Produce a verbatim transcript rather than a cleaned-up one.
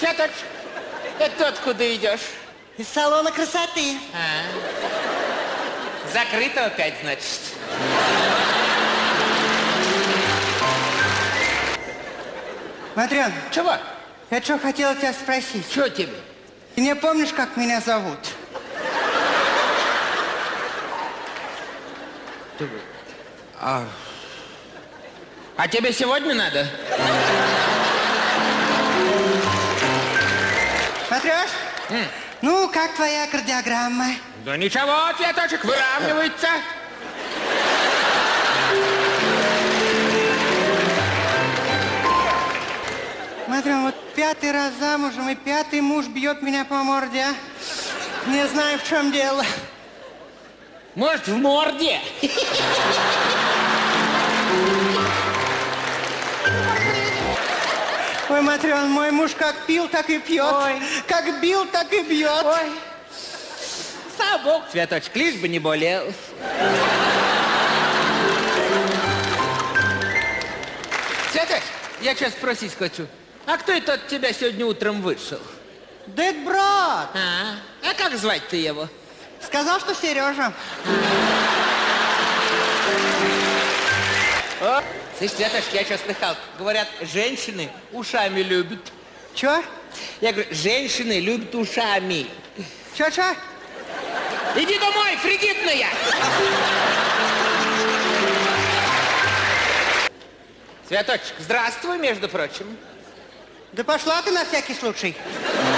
Светочка, это ты откуда идешь? Из салона красоты. А, закрыто опять, значит. Матрён, Чего? я что хотела тебя спросить. Что тебе? Ты не помнишь, как меня зовут? А, а тебе сегодня надо? Матрёш, М. ну, как твоя кардиограмма? Да ничего, цветочек выравнивается. Матрён, вот пятый раз замужем, и пятый муж бьет меня по морде, а? Не знаю, в чем дело. Может, в морде? Ой, Матрён, мой муж как пил, так и пьет. Ой. Как бил, так и бьет. Ой. Слава богу, цветочек, лишь бы не болел. Цветочек, я сейчас спросить хочу. А кто это от тебя сегодня утром вышел? Да это брат. А, а как звать-то его? Сказал, что Сережа. О, слышь, Цветочек, я что слыхал? Говорят, женщины ушами любят. Чё? Я говорю, женщины любят ушами. Чё-чё? Иди домой, фригидная! Цветочек, здравствуй, между прочим. Да пошла ты на всякий случай.